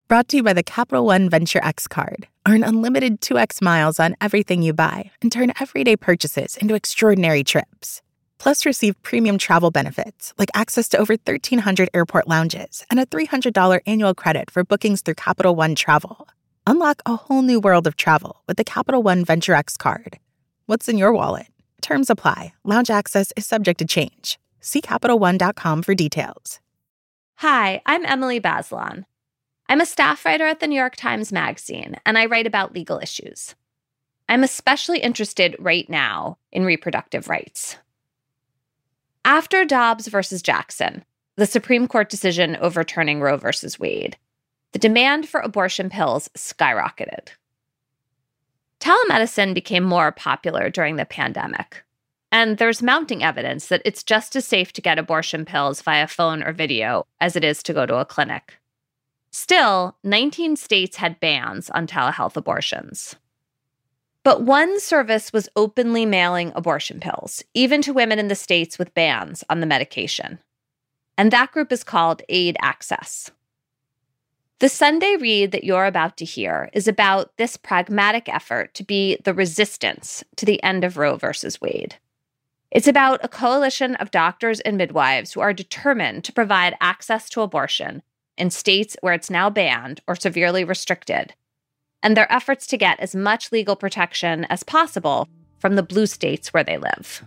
Brought to you by the Capital One Venture X card. Earn unlimited 2x miles on everything you buy and turn everyday purchases into extraordinary trips. Plus, receive premium travel benefits like access to over 1,300 airport lounges and a $300 annual credit for bookings through Capital One Travel. Unlock a whole new world of travel with the Capital One Venture X card. What's in your wallet? Terms apply. Lounge access is subject to change. See CapitalOne.com for details. Hi, I'm Emily Bazelon. I'm a staff writer at the New York Times Magazine, and I write about legal issues. I'm especially interested right now in reproductive rights. After Dobbs versus Jackson, the Supreme Court decision overturning Roe versus Wade, the demand for abortion pills skyrocketed. Telemedicine became more popular during the pandemic, and there's mounting evidence that it's just as safe to get abortion pills via phone or video as it is to go to a clinic. Still, 19 states had bans on telehealth abortions. But one service was openly mailing abortion pills, even to women in the states with bans on the medication. And that group is called Aid Access. The Sunday read that you're about to hear is about this pragmatic effort to be the resistance to the end of Roe versus Wade. It's about a coalition of doctors and midwives who are determined to provide access to abortion in states where it's now banned or severely restricted, and their efforts to get as much legal protection as possible from the blue states where they live.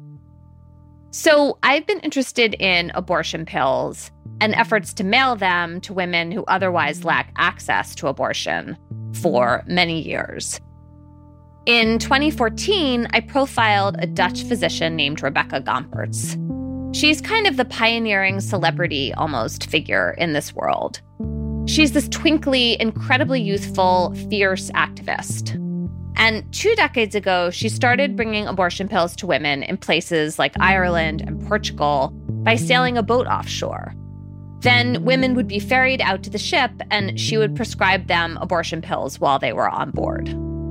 So I've been interested in abortion pills and efforts to mail them to women who otherwise lack access to abortion for many years. In 2014, I profiled a Dutch physician named Rebecca Gompertz. She's kind of the pioneering celebrity almost figure in this world. She's this twinkly, incredibly youthful, fierce activist. And 2 decades ago, she started bringing abortion pills to women in places like Ireland and Portugal by sailing a boat offshore. Then women would be ferried out to the ship, and she would prescribe them abortion pills while they were on board.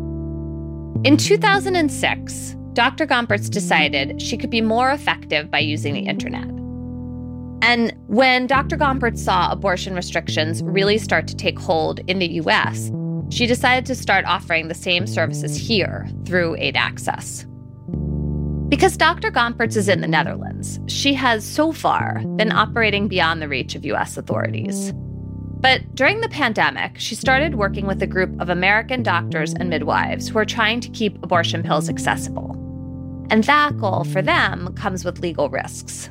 In 2006, Dr. Gompertz decided she could be more effective by using the internet. And when Dr. Gompertz saw abortion restrictions really start to take hold in the U.S., she decided to start offering the same services here through Aid Access. Because Dr. Gompertz is in the Netherlands, she has so far been operating beyond the reach of U.S. authorities. But during the pandemic, she started working with a group of American doctors and midwives who are trying to keep abortion pills accessible. And that goal for them comes with legal risks.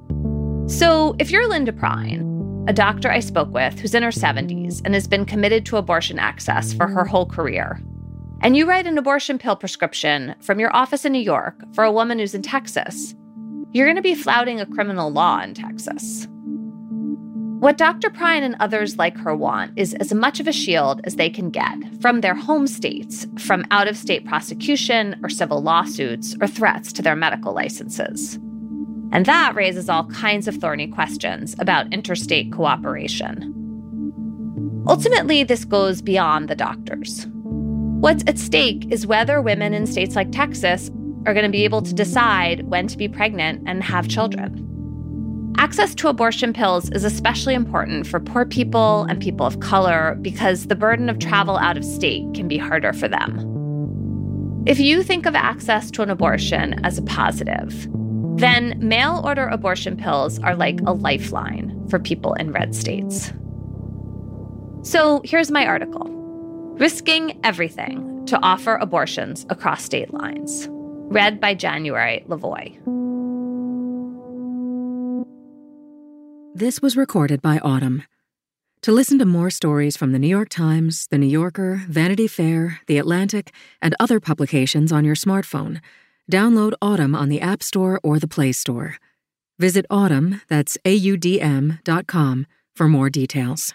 So if you're Linda Prine, a doctor I spoke with who's in her 70s and has been committed to abortion access for her whole career, and you write an abortion pill prescription from your office in New York for a woman who's in Texas, you're going to be flouting a criminal law in Texas. What Dr. Prine and others like her want is as much of a shield as they can get from their home states, from out-of-state prosecution or civil lawsuits or threats to their medical licenses. And that raises all kinds of thorny questions about interstate cooperation. Ultimately, this goes beyond the doctors. What's at stake is whether women in states like Texas are going to be able to decide when to be pregnant and have children. Access to abortion pills is especially important for poor people and people of color because the burden of travel out of state can be harder for them. If you think of access to an abortion as a positive, then mail-order abortion pills are like a lifeline for people in red states. So here's my article, Risking Everything to Offer Abortions Across State Lines, read by January Lavoie. This was recorded by Autumn. To listen to more stories from The New York Times, The New Yorker, Vanity Fair, The Atlantic, and other publications on your smartphone, download Autumn on the App Store or the Play Store. Visit Autumn, that's AUDM.com, for more details.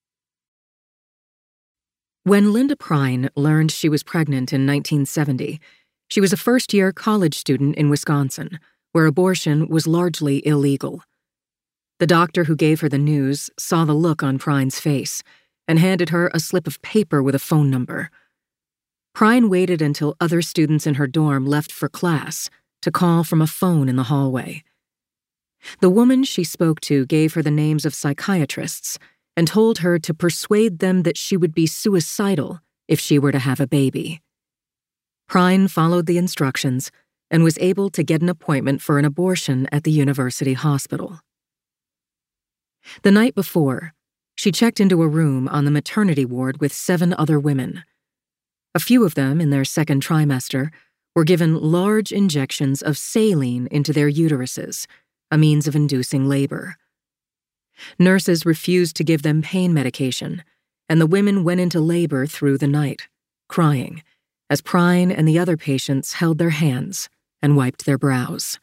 When Linda Prine learned she was pregnant in 1970, she was a first-year college student in Wisconsin, where abortion was largely illegal. The doctor who gave her the news saw the look on Prine's face and handed her a slip of paper with a phone number. Prine waited until other students in her dorm left for class to call from a phone in the hallway. The woman she spoke to gave her the names of psychiatrists and told her to persuade them that she would be suicidal if she were to have a baby. Prine followed the instructions and was able to get an appointment for an abortion at the university hospital. The night before, she checked into a room on the maternity ward with 7 other women. A few of them, in their second trimester, were given large injections of saline into their uteruses, a means of inducing labor. Nurses refused to give them pain medication, and the women went into labor through the night, crying, as Prine and the other patients held their hands and wiped their brows.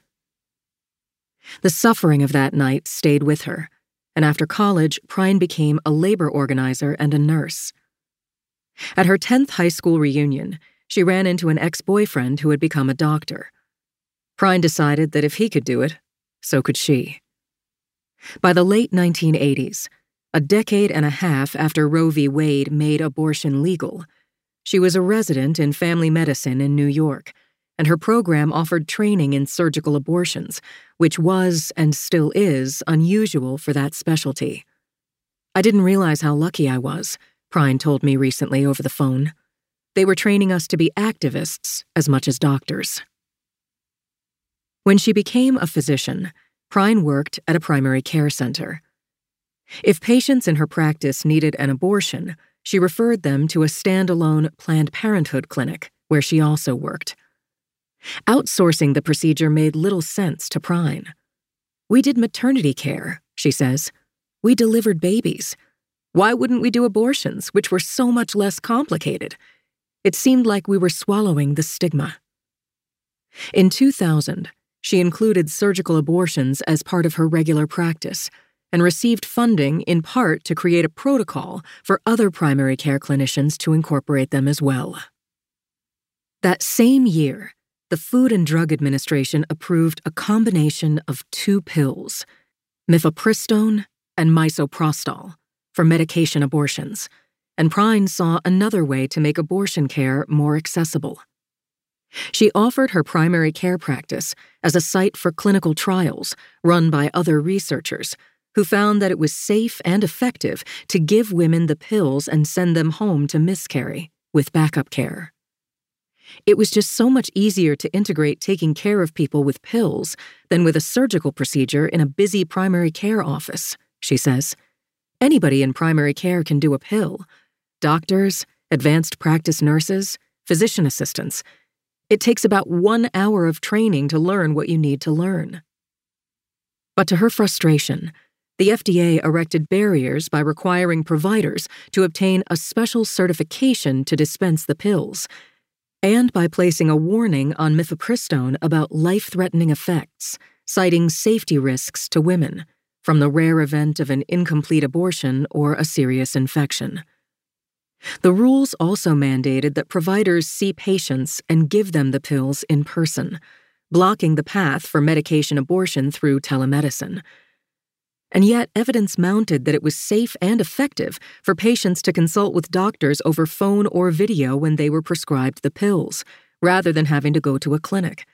The suffering of that night stayed with her, and after college, Prine became a labor organizer and a nurse. At her 10th high school reunion, she ran into an ex-boyfriend who had become a doctor. Prine decided that if he could do it, so could she. By the late 1980s, a decade and a half after Roe v. Wade made abortion legal, she was a resident in family medicine in New York, and her program offered training in surgical abortions, which was, and still is, unusual for that specialty. "I didn't realize how lucky I was," Prine told me recently over the phone. "They were training us to be activists as much as doctors." When she became a physician, Prine worked at a primary care center. If patients in her practice needed an abortion, she referred them to a standalone Planned Parenthood clinic, where she also worked. Outsourcing the procedure made little sense to Prine. "We did maternity care," she says. "We delivered babies. Why wouldn't we do abortions, which were so much less complicated?" It seemed like we were swallowing the stigma. In 2000, she included surgical abortions as part of her regular practice and received funding in part to create a protocol for other primary care clinicians to incorporate them as well. That same year, the Food and Drug Administration approved a combination of 2 pills, mifepristone and misoprostol, for medication abortions, and Prine saw another way to make abortion care more accessible. She offered her primary care practice as a site for clinical trials run by other researchers who found that it was safe and effective to give women the pills and send them home to miscarry with backup care. It was just so much easier to integrate taking care of people with pills than with a surgical procedure in a busy primary care office, she says. Anybody in primary care can do a pill. Doctors, advanced practice nurses, physician assistants. It takes about 1 hour of training to learn what you need to learn. But to her frustration, the FDA erected barriers by requiring providers to obtain a special certification to dispense the pills, and by placing a warning on mifepristone about life-threatening effects, citing safety risks to women from the rare event of an incomplete abortion or a serious infection. The rules also mandated that providers see patients and give them the pills in person, blocking the path for medication abortion through telemedicine. And yet, evidence mounted that it was safe and effective for patients to consult with doctors over phone or video when they were prescribed the pills, rather than having to go to a clinic.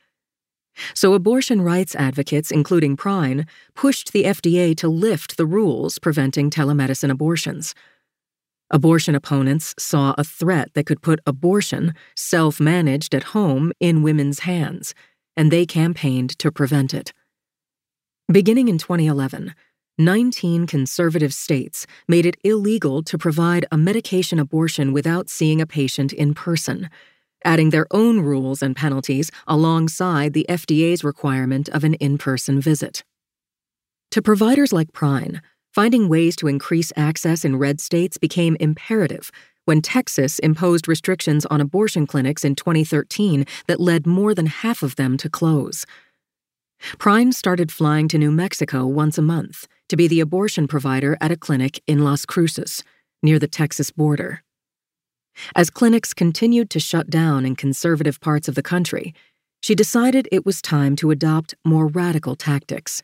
So abortion rights advocates, including Prine, pushed the FDA to lift the rules preventing telemedicine abortions. Abortion opponents saw a threat that could put abortion, self-managed at home, in women's hands, and they campaigned to prevent it. Beginning in 2011, 19 conservative states made it illegal to provide a medication abortion without seeing a patient in person, adding their own rules and penalties alongside the FDA's requirement of an in-person visit. To providers like Prine, finding ways to increase access in red states became imperative when Texas imposed restrictions on abortion clinics in 2013 that led more than half of them to close. Prine started flying to New Mexico once a month to be the abortion provider at a clinic in Las Cruces, near the Texas border. As clinics continued to shut down in conservative parts of the country, she decided it was time to adopt more radical tactics.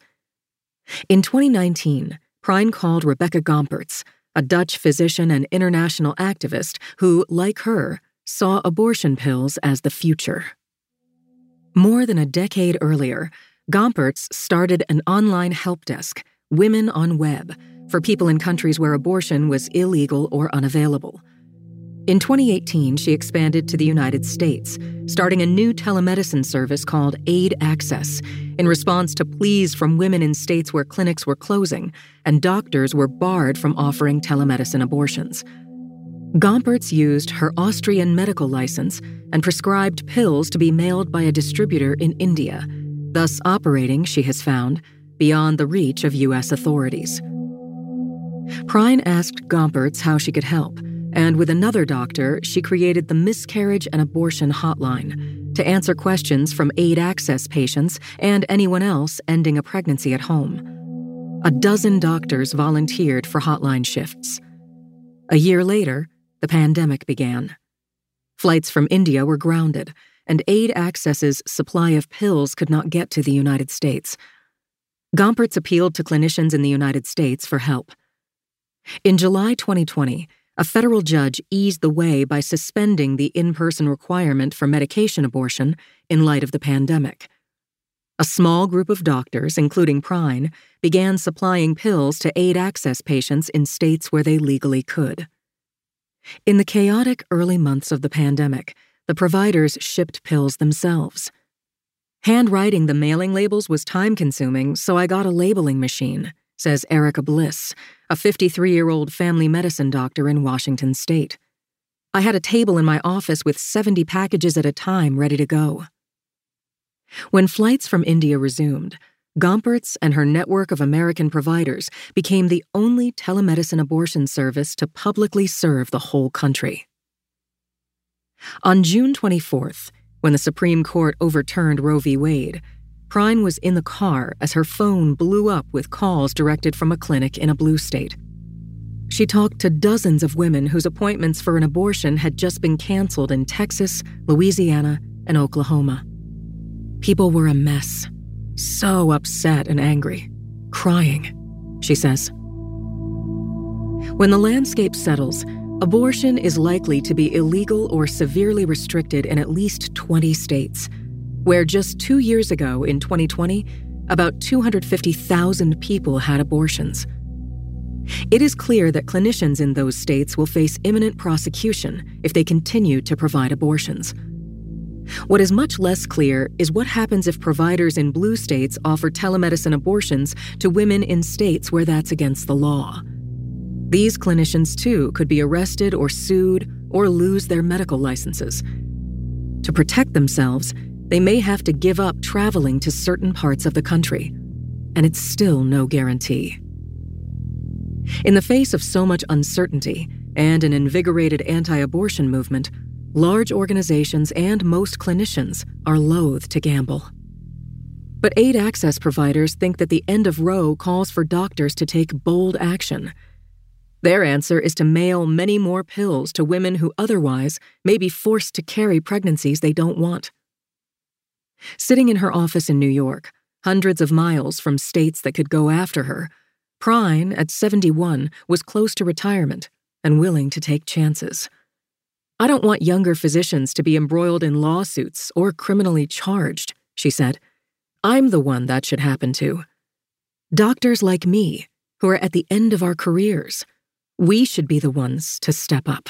In 2019, Prine called Rebecca Gompertz, a Dutch physician and international activist who, like her, saw abortion pills as the future. More than a decade earlier, Gompertz started an online help desk, Women on Web, for people in countries where abortion was illegal or unavailable. In 2018, she expanded to the United States, starting a new telemedicine service called Aid Access in response to pleas from women in states where clinics were closing and doctors were barred from offering telemedicine abortions. Gompertz used her Austrian medical license and prescribed pills to be mailed by a distributor in India, thus operating, she has found, beyond the reach of U.S. authorities. Prine asked Gompertz how she could help, and with another doctor, she created the Miscarriage and Abortion Hotline to answer questions from Aid Access patients and anyone else ending a pregnancy at home. 12 doctors volunteered for hotline shifts. A year later, the pandemic began. Flights from India were grounded, and Aid Access's supply of pills could not get to the United States. Gompertz appealed to clinicians in the United States for help. In July 2020, a federal judge eased the way by suspending the in-person requirement for medication abortion in light of the pandemic. A small group of doctors, including Prine, began supplying pills to Aid Access patients in states where they legally could. In the chaotic early months of the pandemic, the providers shipped pills themselves. Handwriting the mailing labels was time-consuming, so I got a labeling machine, says Erica Bliss, a 53-year-old family medicine doctor in Washington state. I had a table in my office with 70 packages at a time ready to go. When flights from India resumed, Gompertz and her network of American providers became the only telemedicine abortion service to publicly serve the whole country. On June 24th, when the Supreme Court overturned Roe v. Wade, Prine was in the car as her phone blew up with calls directed from a clinic in a blue state. She talked to dozens of women whose appointments for an abortion had just been canceled in Texas, Louisiana, and Oklahoma. People were a mess, so upset and angry, crying, she says. When the landscape settles, abortion is likely to be illegal or severely restricted in at least 20 states, where just 2 years ago, in 2020, about 250,000 people had abortions. It is clear that clinicians in those states will face imminent prosecution if they continue to provide abortions. What is much less clear is what happens if providers in blue states offer telemedicine abortions to women in states where that's against the law. These clinicians, too, could be arrested or sued or lose their medical licenses. To protect themselves, they may have to give up traveling to certain parts of the country, and it's still no guarantee. In the face of so much uncertainty and an invigorated anti-abortion movement, large organizations and most clinicians are loath to gamble. But Aid Access providers think that the end of Roe calls for doctors to take bold action. Their answer is to mail many more pills to women who otherwise may be forced to carry pregnancies they don't want. Sitting in her office in New York, hundreds of miles from states that could go after her, Prine, at 71, was close to retirement and willing to take chances. I don't want younger physicians to be embroiled in lawsuits or criminally charged, she said. I'm the one that should happen to. Doctors like me, who are at the end of our careers, we should be the ones to step up.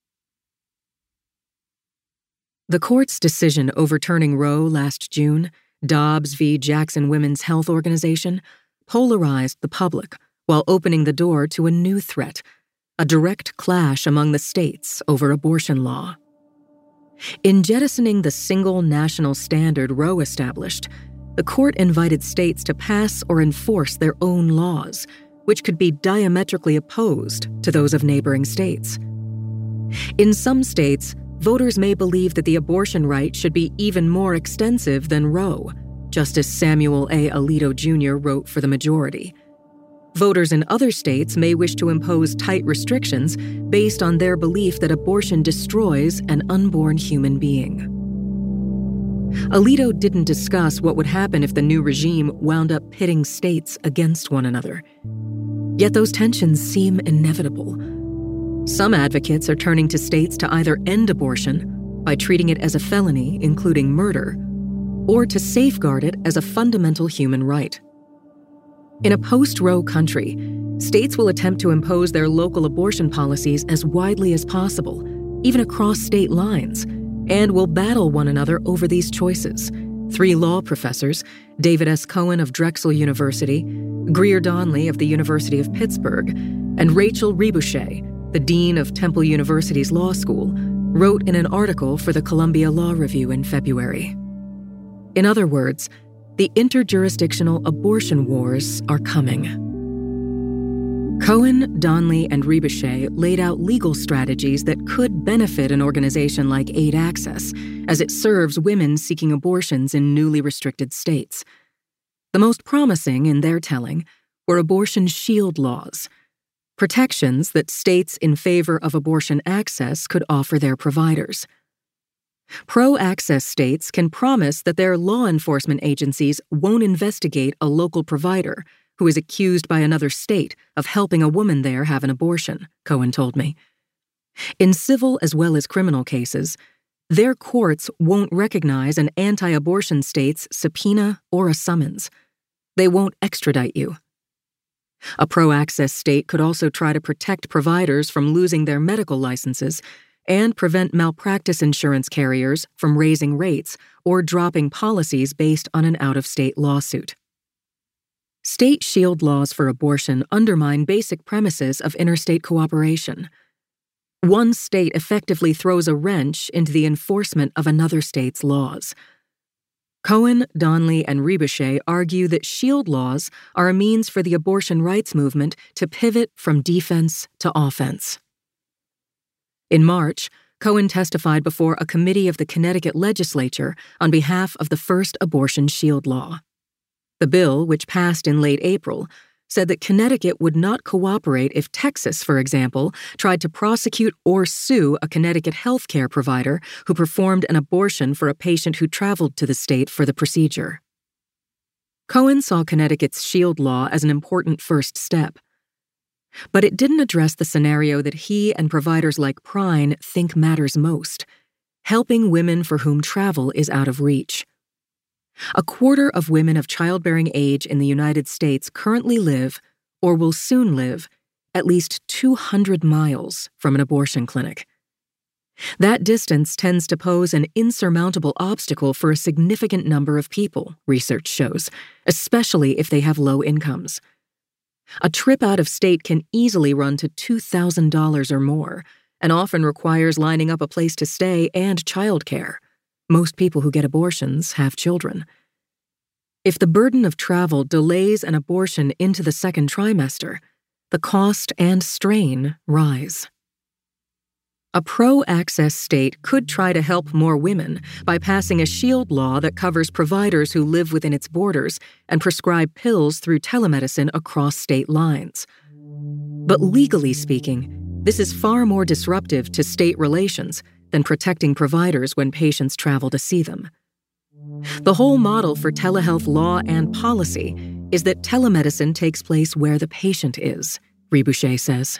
The court's decision overturning Roe last June, Dobbs v. Jackson Women's Health Organization, polarized the public while opening the door to a new threat, a direct clash among the states over abortion law. In jettisoning the single national standard Roe established, the court invited states to pass or enforce their own laws, which could be diametrically opposed to those of neighboring states. In some states, voters may believe that the abortion right should be even more extensive than Roe, Justice Samuel A. Alito Jr. wrote for the majority. Voters in other states may wish to impose tight restrictions based on their belief that abortion destroys an unborn human being. Alito didn't discuss what would happen if the new regime wound up pitting states against one another. Yet those tensions seem inevitable. Some advocates are turning to states to either end abortion by treating it as a felony, including murder, or to safeguard it as a fundamental human right. In a post-Roe country, states will attempt to impose their local abortion policies as widely as possible, even across state lines, and will battle one another over these choices. 3 law professors, David S. Cohen of Drexel University, Greer Donley of the University of Pittsburgh, and Rachel Rebouché, the dean of Temple University's law school, wrote in an article for the Columbia Law Review in February. In other words, the interjurisdictional abortion wars are coming. Cohen, Donley, and Rebouché laid out legal strategies that could benefit an organization like Aid Access, as it serves women seeking abortions in newly restricted states. The most promising, in their telling, were abortion shield laws, protections that states in favor of abortion access could offer their providers. Pro-access states can promise that their law enforcement agencies won't investigate a local provider who is accused by another state of helping a woman there have an abortion, Cohen told me. In civil as well as criminal cases, their courts won't recognize an anti-abortion state's subpoena or a summons. They won't extradite you. A pro-access state could also try to protect providers from losing their medical licenses and prevent malpractice insurance carriers from raising rates or dropping policies based on an out-of-state lawsuit. State shield laws for abortion undermine basic premises of interstate cooperation. One state effectively throws a wrench into the enforcement of another state's laws. Cohen, Donley, and Rebouché argue that shield laws are a means for the abortion rights movement to pivot from defense to offense. In March, Cohen testified before a committee of the Connecticut legislature on behalf of the first abortion shield law. The bill, which passed in late April, said that Connecticut would not cooperate if Texas, for example, tried to prosecute or sue a Connecticut health care provider who performed an abortion for a patient who traveled to the state for the procedure. Cohen saw Connecticut's shield law as an important first step. But it didn't address the scenario that he and providers like Prine think matters most: helping women for whom travel is out of reach. 1/4 of women of childbearing age in the United States currently live, or will soon live, at least 200 miles from an abortion clinic. That distance tends to pose an insurmountable obstacle for a significant number of people, research shows, especially if they have low incomes. A trip out of state can easily run to $2,000 or more, and often requires lining up a place to stay and childcare. Most people who get abortions have children. If the burden of travel delays an abortion into the second trimester, the cost and strain rise. A pro-access state could try to help more women by passing a shield law that covers providers who live within its borders and prescribe pills through telemedicine across state lines. But legally speaking, this is far more disruptive to state relations than protecting providers when patients travel to see them. The whole model for telehealth law and policy is that telemedicine takes place where the patient is, Rebouché says.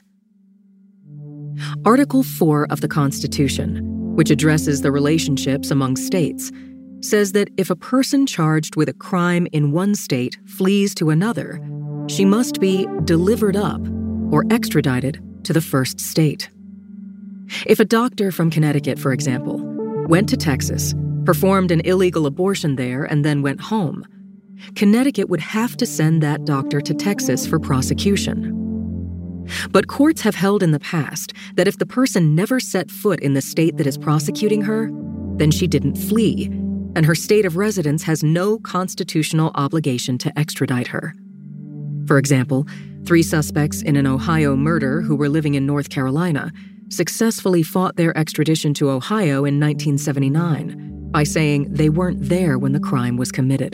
Article 4 of the Constitution, which addresses the relationships among states, says that if a person charged with a crime in one state flees to another, she must be delivered up or extradited to the first state. If a doctor from Connecticut, for example, went to Texas, performed an illegal abortion there, and then went home, Connecticut would have to send that doctor to Texas for prosecution. But courts have held in the past that if the person never set foot in the state that is prosecuting her, then she didn't flee, and her state of residence has no constitutional obligation to extradite her. For example, 3 suspects in an Ohio murder who were living in North Carolina successfully fought their extradition to Ohio in 1979 by saying they weren't there when the crime was committed.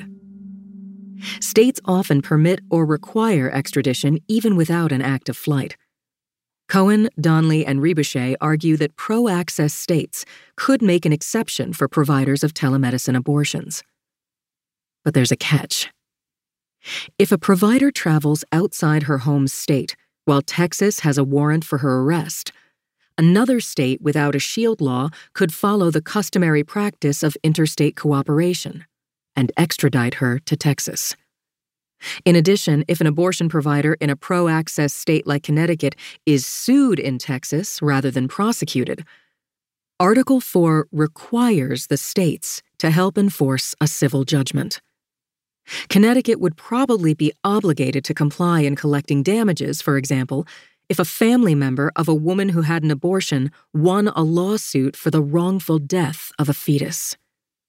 States often permit or require extradition even without an act of flight. Cohen, Donley, and Rebouché argue that pro-access states could make an exception for providers of telemedicine abortions. But there's a catch. If a provider travels outside her home state while Texas has a warrant for her arrest, another state without a shield law could follow the customary practice of interstate cooperation and extradite her to Texas. In addition, if an abortion provider in a pro-access state like Connecticut is sued in Texas rather than prosecuted, Article 4 requires the states to help enforce a civil judgment. Connecticut would probably be obligated to comply in collecting damages, for example, if a family member of a woman who had an abortion won a lawsuit for the wrongful death of a fetus.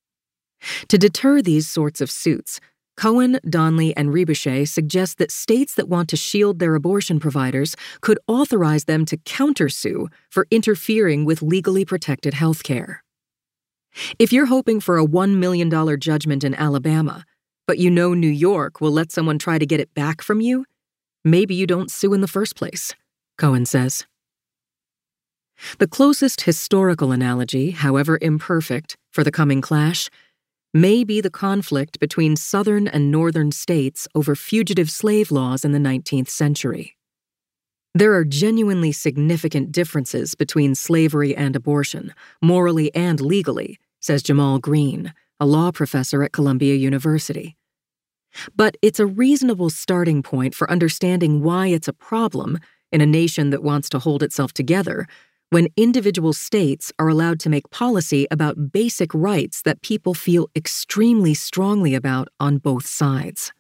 To deter these sorts of suits, Cohen, Donley, and Riboucher suggest that states that want to shield their abortion providers could authorize them to countersue for interfering with legally protected health care. If you're hoping for a $1 million judgment in Alabama, but you know New York will let someone try to get it back from you, maybe you don't sue in the first place, Cohen says. The closest historical analogy, however imperfect, for the coming clash may be the conflict between southern and northern states over fugitive slave laws in the 19th century. There are genuinely significant differences between slavery and abortion, morally and legally, says Jamal Green, a law professor at Columbia University. But it's a reasonable starting point for understanding why it's a problem in a nation that wants to hold itself together when individual states are allowed to make policy about basic rights that people feel extremely strongly about on both sides.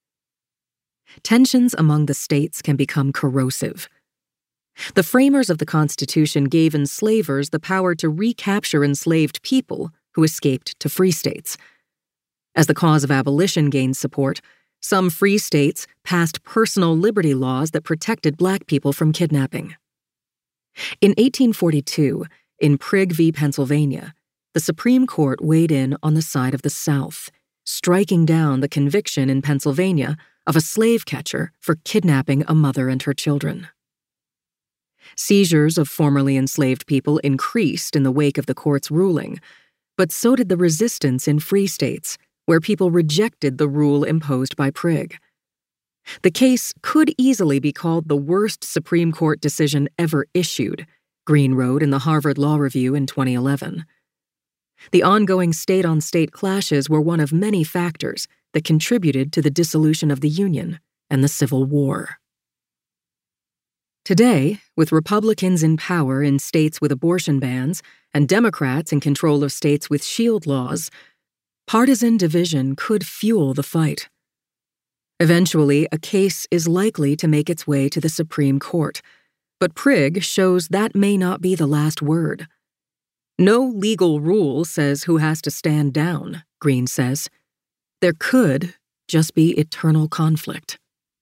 Tensions among the states can become corrosive. The framers of the Constitution gave enslavers the power to recapture enslaved people who escaped to free states. As the cause of abolition gained support, some free states passed personal liberty laws that protected Black people from kidnapping. In 1842, in Prigg v. Pennsylvania, the Supreme Court weighed in on the side of the South, striking down the conviction in Pennsylvania of a slave catcher for kidnapping a mother and her children. Seizures of formerly enslaved people increased in the wake of the court's ruling, but so did the resistance in free states, where people rejected the rule imposed by Prigg. The case could easily be called the worst Supreme Court decision ever issued, Green wrote in the Harvard Law Review in 2011. The ongoing state-on-state clashes were one of many factors that contributed to the dissolution of the Union and the Civil War. Today, with Republicans in power in states with abortion bans and Democrats in control of states with shield laws, partisan division could fuel the fight. Eventually, a case is likely to make its way to the Supreme Court, but Prigg shows that may not be the last word. No legal rule says who has to stand down, Green says. There could just be eternal conflict.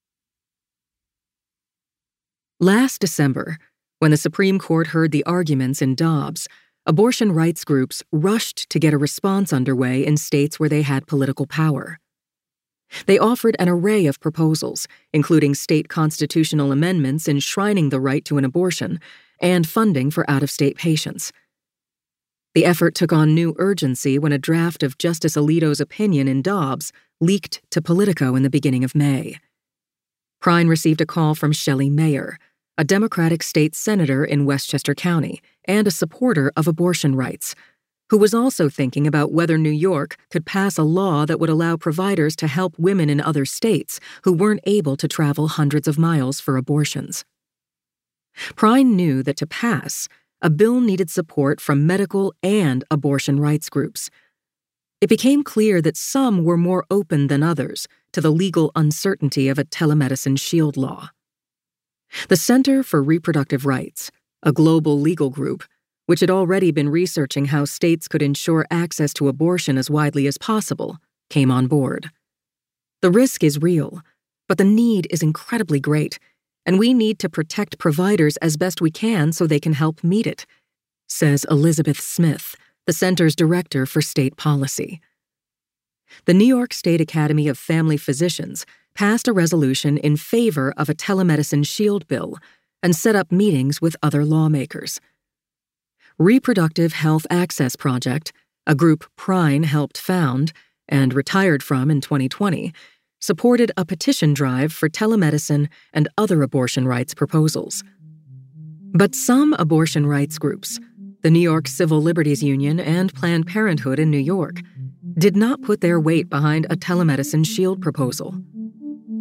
Last December, when the Supreme Court heard the arguments in Dobbs, abortion rights groups rushed to get a response underway in states where they had political power. They offered an array of proposals, including state constitutional amendments enshrining the right to an abortion and funding for out-of-state patients. The effort took on new urgency when a draft of Justice Alito's opinion in Dobbs leaked to Politico in the beginning of May. Prine received a call from Shelley Mayer, a Democratic state senator in Westchester County and a supporter of abortion rights, who was also thinking about whether New York could pass a law that would allow providers to help women in other states who weren't able to travel hundreds of miles for abortions. Prine knew that to pass, a bill needed support from medical and abortion rights groups. It became clear that some were more open than others to the legal uncertainty of a telemedicine shield law. The Center for Reproductive Rights, a global legal group, which had already been researching how states could ensure access to abortion as widely as possible, came on board. The risk is real, but the need is incredibly great, and we need to protect providers as best we can so they can help meet it, says Elizabeth Smith, the center's director for state policy. The New York State Academy of Family Physicians passed a resolution in favor of a telemedicine shield bill and set up meetings with other lawmakers. Reproductive Health Access Project, a group Prine helped found and retired from in 2020, supported a petition drive for telemedicine and other abortion rights proposals. But some abortion rights groups, the New York Civil Liberties Union and Planned Parenthood in New York, did not put their weight behind a telemedicine shield proposal.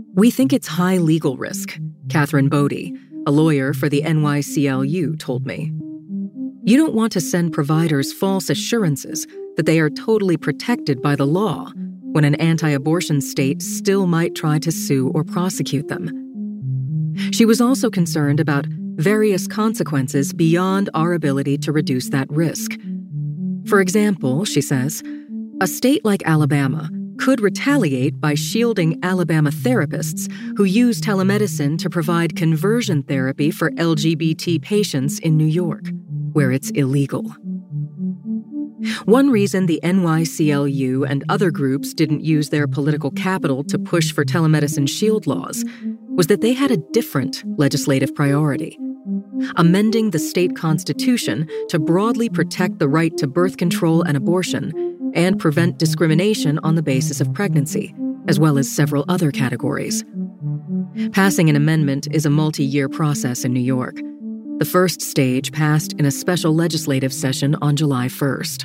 We think it's high legal risk, Catherine Bodie, a lawyer for the NYCLU, told me. You don't want to send providers false assurances that they are totally protected by the law when an anti-abortion state still might try to sue or prosecute them. She was also concerned about various consequences beyond our ability to reduce that risk. For example, she says, a state like Alabama could retaliate by shielding Alabama therapists who use telemedicine to provide conversion therapy for LGBT patients in New York, where it's illegal. One reason the NYCLU and other groups didn't use their political capital to push for telemedicine shield laws was that they had a different legislative priority: amending the state constitution to broadly protect the right to birth control and abortion and prevent discrimination on the basis of pregnancy, as well as several other categories. Passing an amendment is a multi-year process in New York. The first stage passed in a special legislative session on July 1st.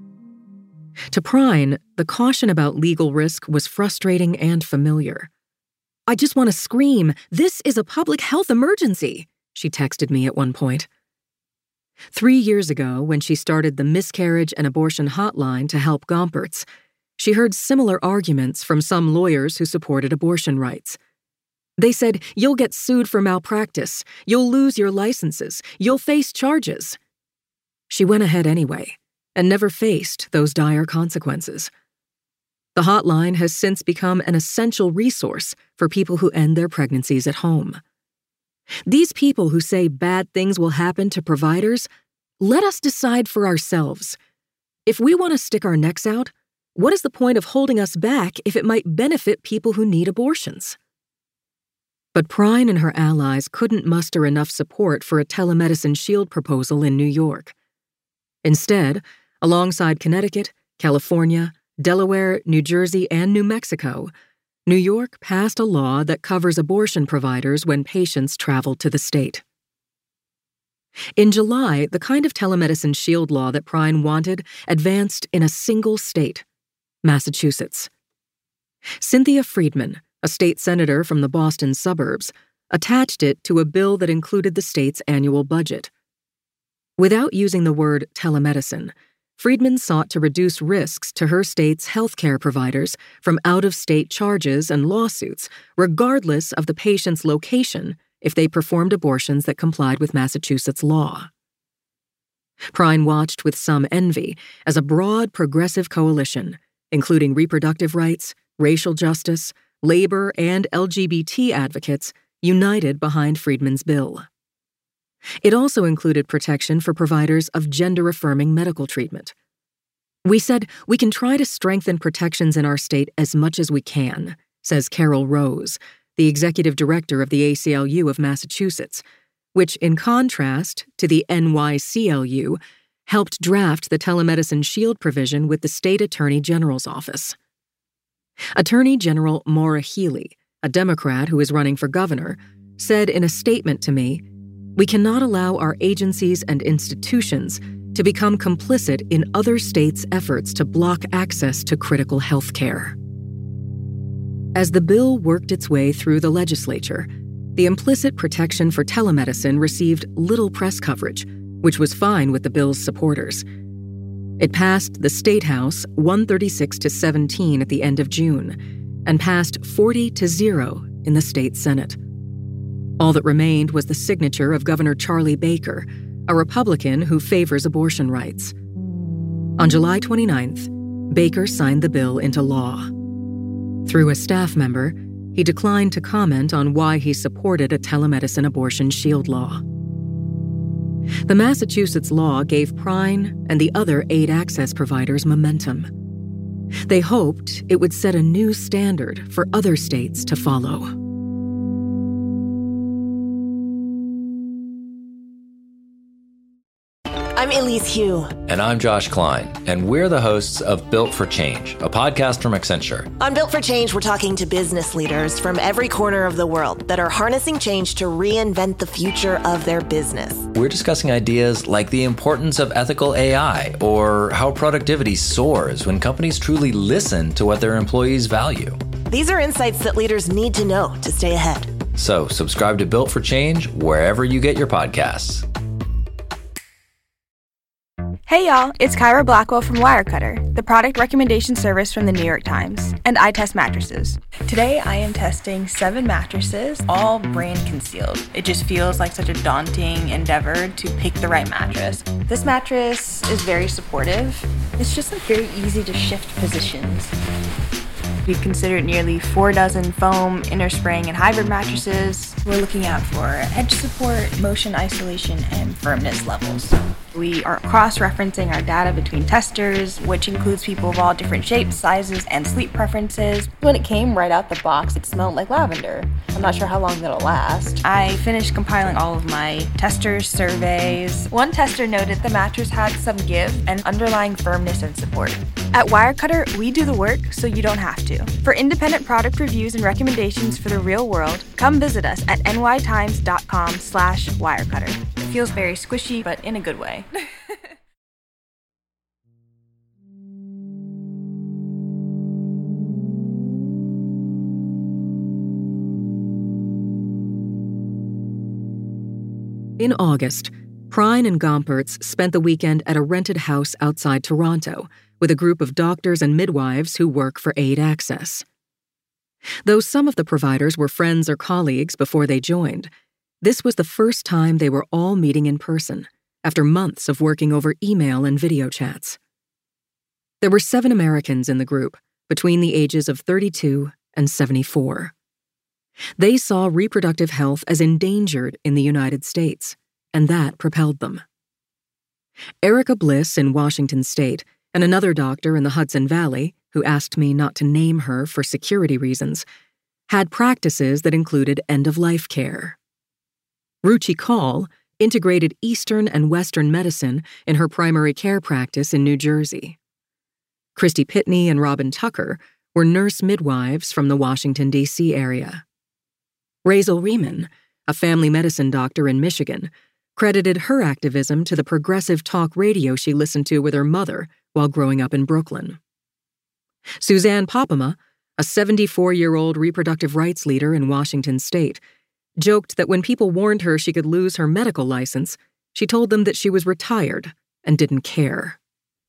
To Prine, the caution about legal risk was frustrating and familiar. I just want to scream, "This is a public health emergency," she texted me at one point. 3 years ago, when she started the miscarriage and abortion hotline to help Gompertz, she heard similar arguments from some lawyers who supported abortion rights. They said, "You'll get sued for malpractice, you'll lose your licenses, you'll face charges." She went ahead anyway, and never faced those dire consequences. The hotline has since become an essential resource for people who end their pregnancies at home. These people who say bad things will happen to providers, let us decide for ourselves. If we want to stick our necks out, what is the point of holding us back if it might benefit people who need abortions? But Prine and her allies couldn't muster enough support for a telemedicine shield proposal in New York. Instead, alongside Connecticut, California, Delaware, New Jersey, and New Mexico, New York passed a law that covers abortion providers when patients travel to the state. In July, the kind of telemedicine shield law that Prine wanted advanced in a single state, Massachusetts. Cynthia Friedman, a state senator from the Boston suburbs, attached it to a bill that included the state's annual budget. Without using the word telemedicine, Friedman sought to reduce risks to her state's healthcare providers from out-of-state charges and lawsuits, regardless of the patient's location, if they performed abortions that complied with Massachusetts law. Prine watched with some envy as a broad progressive coalition, including reproductive rights, racial justice, labor, and LGBT advocates, united behind Friedman's bill. It also included protection for providers of gender-affirming medical treatment. We said we can try to strengthen protections in our state as much as we can, says Carol Rose, the executive director of the ACLU of Massachusetts, which, in contrast to the NYCLU, helped draft the telemedicine shield provision with the state attorney general's office. Attorney General Maura Healey, a Democrat who is running for governor, said in a statement to me, "We cannot allow our agencies and institutions to become complicit in other states' efforts to block access to critical health care." As the bill worked its way through the legislature, the implicit protection for telemedicine received little press coverage, which was fine with the bill's supporters. It passed the State House 136-17 at the end of June and passed 40-0 in the state Senate. All that remained was the signature of Governor Charlie Baker, a Republican who favors abortion rights. On July 29th, Baker signed the bill into law. Through a staff member, he declined to comment on why he supported a telemedicine abortion shield law. The Massachusetts law gave Prine and the other aid access providers momentum. They hoped it would set a new standard for other states to follow. I'm Elise Hu. And I'm Josh Klein, and we're the hosts of Built for Change, a podcast from Accenture. On Built for Change, we're talking to business leaders from every corner of the world that are harnessing change to reinvent the future of their business. We're discussing ideas like the importance of ethical AI or how productivity soars when companies truly listen to what their employees value. These are insights that leaders need to know to stay ahead. So subscribe to Built for Change wherever you get your podcasts. Hey y'all, it's Kyra Blackwell from Wirecutter, the product recommendation service from the New York Times, and I test mattresses. Today I am testing 7 mattresses, all brand concealed. It just feels like such a daunting endeavor to pick the right mattress. This mattress is very supportive. It's just very easy to shift positions. We've considered nearly 4 dozen foam, inner spring, and hybrid mattresses. We're looking out for edge support, motion isolation, and firmness levels. We are cross-referencing our data between testers, which includes people of all different shapes, sizes, and sleep preferences. When it came right out the box, it smelled like lavender. I'm not sure how long that'll last. I finished compiling all of my tester surveys. One tester noted the mattress had some give and underlying firmness and support. At Wirecutter, we do the work so you don't have to. For independent product reviews and recommendations for the real world, come visit us at nytimes.com/Wirecutter. It feels very squishy, but in a good way. In August, Prine and Gompertz spent the weekend at a rented house outside Toronto with a group of doctors and midwives who work for Aid Access. Though some of the providers were friends or colleagues before they joined, this was the first time they were all meeting in person, after months of working over email and video chats. There were 7 Americans in the group, between the ages of 32 and 74. They saw reproductive health as endangered in the United States, and that propelled them. Erica Bliss in Washington State and another doctor in the Hudson Valley, who asked me not to name her for security reasons, had practices that included end-of-life care. Ruchi Kaul integrated Eastern and Western medicine in her primary care practice in New Jersey. Christy Pitney and Robin Tucker were nurse midwives from the Washington, D.C. area. Razel Riemann, a family medicine doctor in Michigan, credited her activism to the progressive talk radio she listened to with her mother while growing up in Brooklyn. Suzanne Popema, a 74-year-old reproductive rights leader in Washington state, joked that when people warned her she could lose her medical license, she told them that she was retired and didn't care.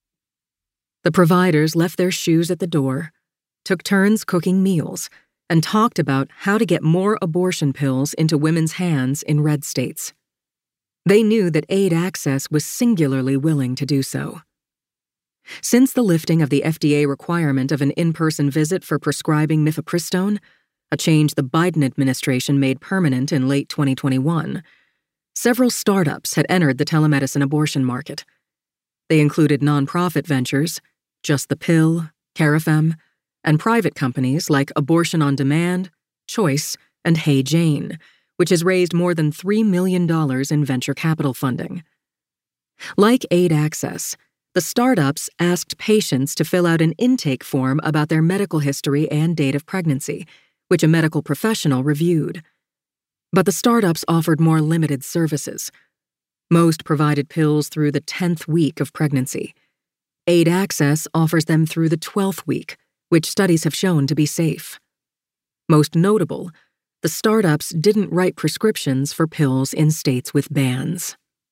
The providers left their shoes at the door, took turns cooking meals, and talked about how to get more abortion pills into women's hands in red states. They knew that Aid Access was singularly willing to do so. Since the lifting of the FDA requirement of an in-person visit for prescribing mifepristone, a change the Biden administration made permanent in late 2021, several startups had entered the telemedicine abortion market. They included nonprofit ventures, Just the Pill, Carafem, and private companies like Abortion on Demand, Choice, and Hey Jane, which has raised more than $3 million in venture capital funding. Like Aid Access, the startups asked patients to fill out an intake form about their medical history and date of pregnancy, which a medical professional reviewed. But the startups offered more limited services. Most provided pills through the 10th week of pregnancy. Aid Access offers them through the 12th week, which studies have shown to be safe. Most notable, the startups didn't write prescriptions for pills in states with bans.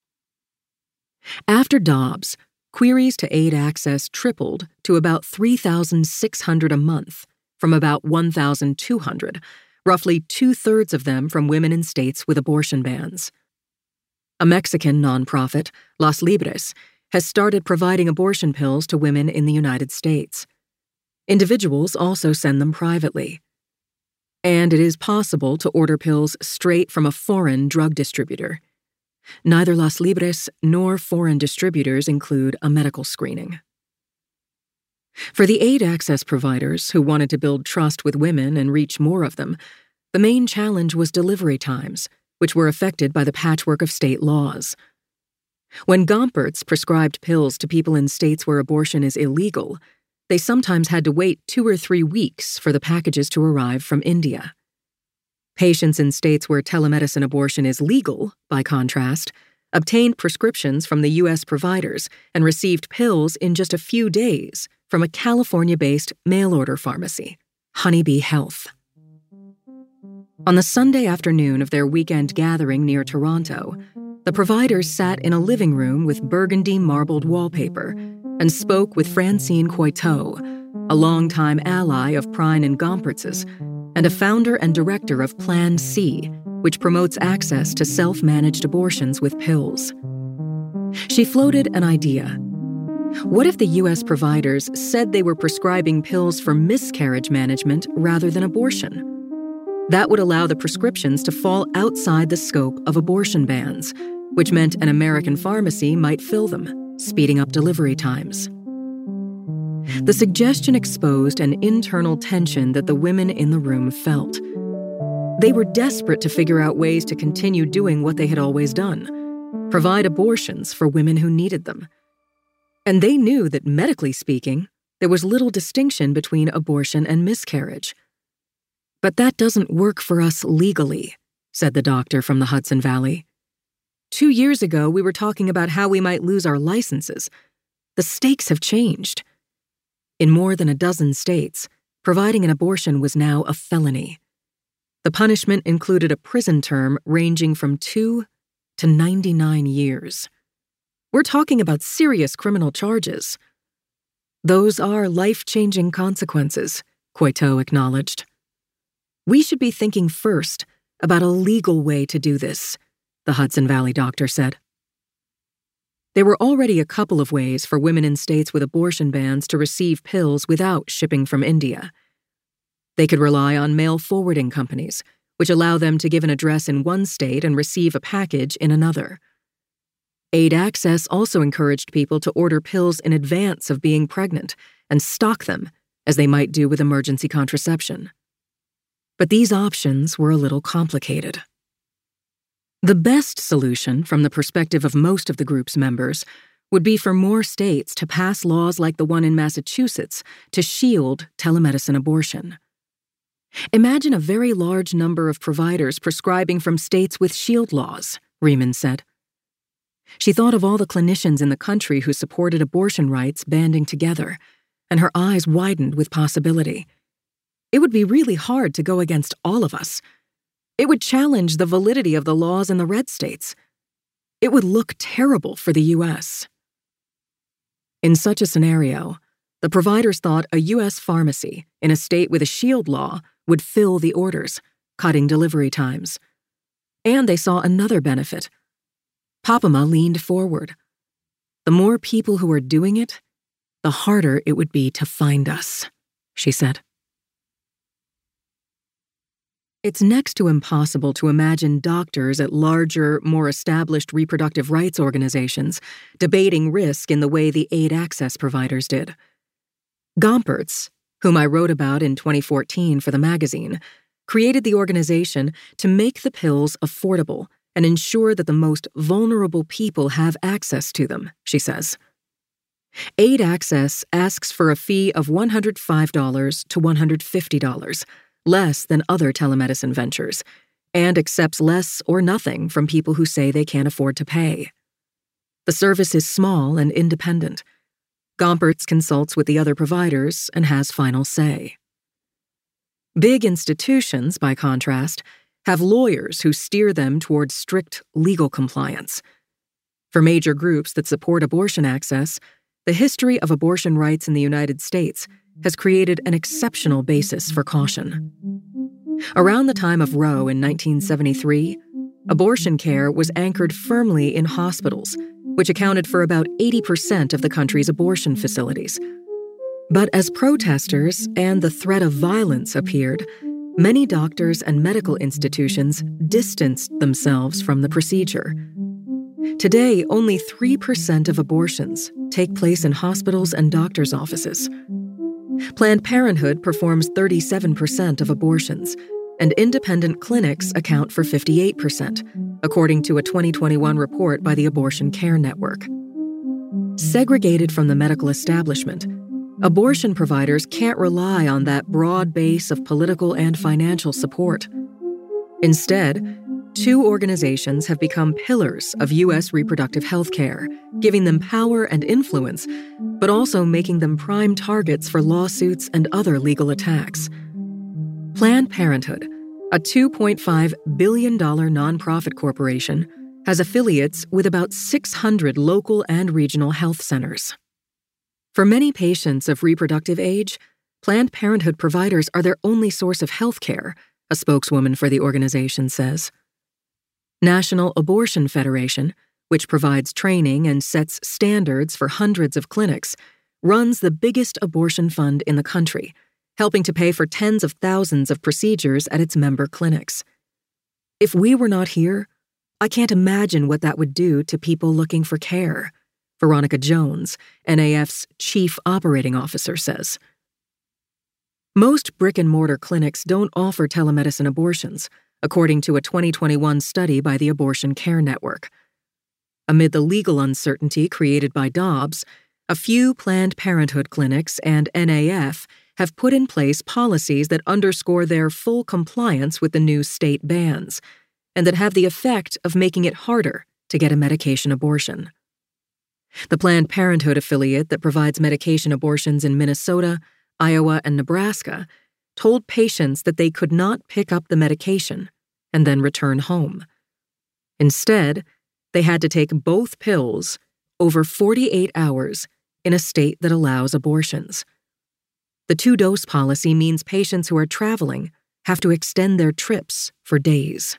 After Dobbs, queries to Aid Access tripled to about 3,600 a month, from about 1,200, roughly 2/3 of them from women in states with abortion bans. A Mexican nonprofit, Los Libres, has started providing abortion pills to women in the United States. Individuals also send them privately. And it is possible to order pills straight from a foreign drug distributor. Neither Los Libres nor foreign distributors include a medical screening. For the Aid Access providers who wanted to build trust with women and reach more of them, the main challenge was delivery times, which were affected by the patchwork of state laws. When Gompertz prescribed pills to people in states where abortion is illegal, they sometimes had to wait 2 or 3 weeks for the packages to arrive from India. Patients in states where telemedicine abortion is legal, by contrast, obtained prescriptions from the U.S. providers and received pills in just a few days from a California-based mail-order pharmacy, Honeybee Health. On the Sunday afternoon of their weekend gathering near Toronto, the providers sat in a living room with burgundy marbled wallpaper and spoke with Francine Coiteau, a longtime ally of Prine and Gompertz's and a founder and director of Plan C, which promotes access to self-managed abortions with pills. She floated an idea. What if the U.S. providers said they were prescribing pills for miscarriage management rather than abortion? That would allow the prescriptions to fall outside the scope of abortion bans, which meant an American pharmacy might fill them, speeding up delivery times. The suggestion exposed an internal tension that the women in the room felt. They were desperate to figure out ways to continue doing what they had always done, provide abortions for women who needed them. And they knew that, medically speaking, there was little distinction between abortion and miscarriage. "But that doesn't work for us legally," said the doctor from the Hudson Valley. 2 years ago, we were talking about how we might lose our licenses. The stakes have changed. In more than a dozen states, providing an abortion was now a felony. The punishment included a prison term ranging from 2 to 99 years. We're talking about serious criminal charges. "Those are life-changing consequences," Coiteau acknowledged. "We should be thinking first about a legal way to do this," the Hudson Valley doctor said. There were already a couple of ways for women in states with abortion bans to receive pills without shipping from India. They could rely on mail forwarding companies, which allow them to give an address in one state and receive a package in another. Aid Access also encouraged people to order pills in advance of being pregnant and stock them, as they might do with emergency contraception. But these options were a little complicated. The best solution, from the perspective of most of the group's members, would be for more states to pass laws like the one in Massachusetts to shield telemedicine abortion. Imagine a very large number of providers prescribing from states with shield laws, Riemann said. She thought of all the clinicians in the country who supported abortion rights banding together, and her eyes widened with possibility. It would be really hard to go against all of us. It would challenge the validity of the laws in the red states. It would look terrible for the U.S. In such a scenario, the providers thought a U.S. pharmacy in a state with a shield law would fill the orders, cutting delivery times. And they saw another benefit. Papama leaned forward. "The more people who are doing it, the harder it would be to find us," she said. It's next to impossible to imagine doctors at larger, more established reproductive rights organizations debating risk in the way the Aid Access providers did. Gompertz, whom I wrote about in 2014 for the magazine, created the organization to make the pills affordable and ensure that the most vulnerable people have access to them, she says. Aid Access asks for a fee of $105 to $150, less than other telemedicine ventures, and accepts less or nothing from people who say they can't afford to pay. The service is small and independent. Gompertz consults with the other providers and has final say. Big institutions, by contrast, have lawyers who steer them towards strict legal compliance. For major groups that support abortion access, the history of abortion rights in the United States has created an exceptional basis for caution. Around the time of Roe in 1973, abortion care was anchored firmly in hospitals, which accounted for about 80% of the country's abortion facilities. But as protesters and the threat of violence appeared, many doctors and medical institutions distanced themselves from the procedure. Today, only 3% of abortions take place in hospitals and doctors' offices. Planned Parenthood performs 37% of abortions, and independent clinics account for 58%, according to a 2021 report by the Abortion Care Network. Segregated from the medical establishment, abortion providers can't rely on that broad base of political and financial support. Instead, 2 organizations have become pillars of U.S. reproductive health care, giving them power and influence, but also making them prime targets for lawsuits and other legal attacks. Planned Parenthood, a $2.5 billion nonprofit corporation, has affiliates with about 600 local and regional health centers. For many patients of reproductive age, Planned Parenthood providers are their only source of health care, a spokeswoman for the organization says. National Abortion Federation, which provides training and sets standards for hundreds of clinics, runs the biggest abortion fund in the country, helping to pay for tens of thousands of procedures at its member clinics. If we were not here, I can't imagine what that would do to people looking for care, Veronica Jones, NAF's chief operating officer, says. Most brick-and-mortar clinics don't offer telemedicine abortions, according to a 2021 study by the Abortion Care Network. Amid the legal uncertainty created by Dobbs, a few Planned Parenthood clinics and NAF have put in place policies that underscore their full compliance with the new state bans, and that have the effect of making it harder to get a medication abortion. The Planned Parenthood affiliate that provides medication abortions in Minnesota, Iowa, and Nebraska told patients that they could not pick up the medication and then return home. Instead, they had to take both pills over 48 hours in a state that allows abortions. The two-dose policy means patients who are traveling have to extend their trips for days.